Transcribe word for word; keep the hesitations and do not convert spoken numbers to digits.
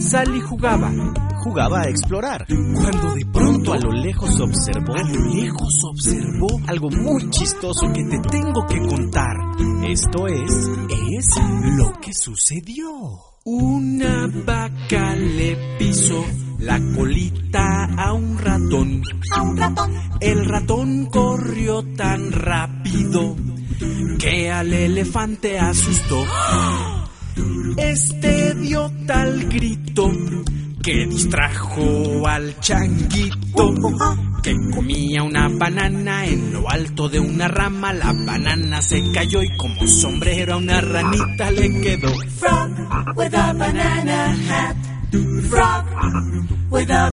Sally jugaba, jugaba a explorar, cuando de pronto a lo lejos observó, a lo lejos observó algo muy chistoso que te tengo que contar. Esto es, es lo que sucedió. Una vaca le pisó la colita a un ratón. A un ratón. El ratón corrió tan rápido que al elefante asustó. Este dio tal grito que distrajo al changuito, que comía una banana en lo alto de una rama. La banana se cayó y como sombrero a una ranita le quedó. Frog with a banana hat. Frog with a